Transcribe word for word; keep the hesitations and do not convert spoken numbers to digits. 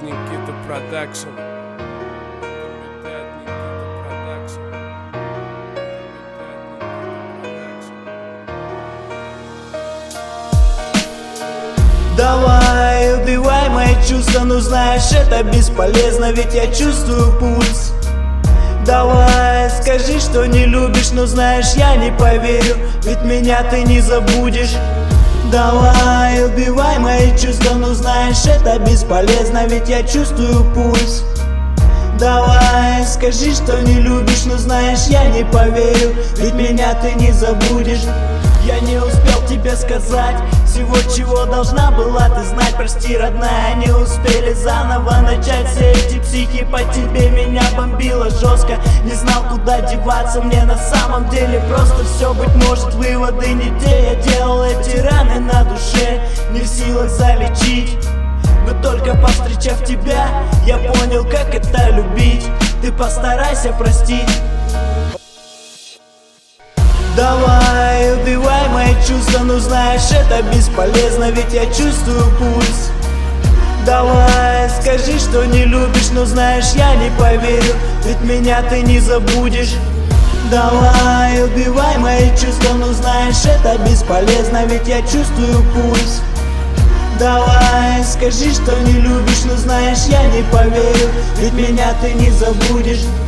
Никита Продакшн. Давай, убивай мои чувства, ну знаешь, это бесполезно, ведь я чувствую пульс. Давай, скажи, что не любишь, но знаешь, я не поверю, ведь меня ты не забудешь. Давай, убивай мои чувства, ну знаешь, это бесполезно, ведь я чувствую пульс. Давай, скажи, что не любишь, но знаешь, я не поверю, ведь меня ты не забудешь. Я не успел тебе сказать всего, чего должна была ты знать. Прости, родная, не успели заново начать. Все эти психи по тебе меня бомбило жестко. Не знал, куда деваться, мне на самом деле просто все, быть может, выводы не те. Я делал эти раны на душе, не в силах залечить. Но только повстречав тебя, я понял, как это любить. Ты постарайся простить. Давай, убивай мои чувства, ну знаешь, это бесполезно, ведь я чувствую пульс. Давай, скажи, что не любишь, но знаешь, я не поверю, ведь меня ты не забудешь. Давай, убивай мои чувства, ну знаешь, это бесполезно, ведь я чувствую пульс. Давай, скажи, что не любишь, но знаешь, я не поверю, ведь меня ты не забудешь.